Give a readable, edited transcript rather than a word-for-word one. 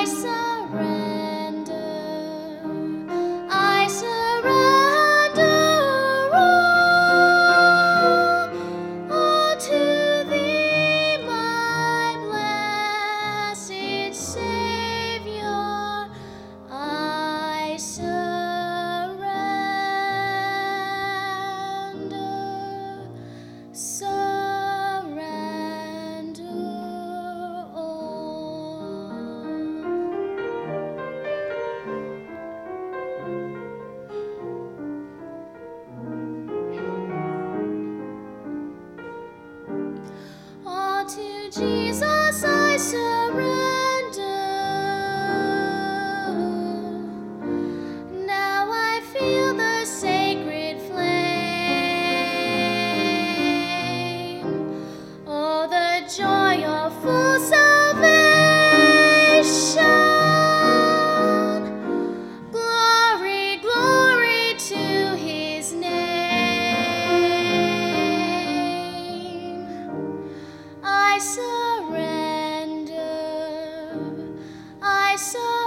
all to thee, my blessed Savior. I surrender all to Jesus. I surrender. Now I feel the sacred flame. Oh, the joy of full salvation. Glory, glory to his name. I surrender. I surrender.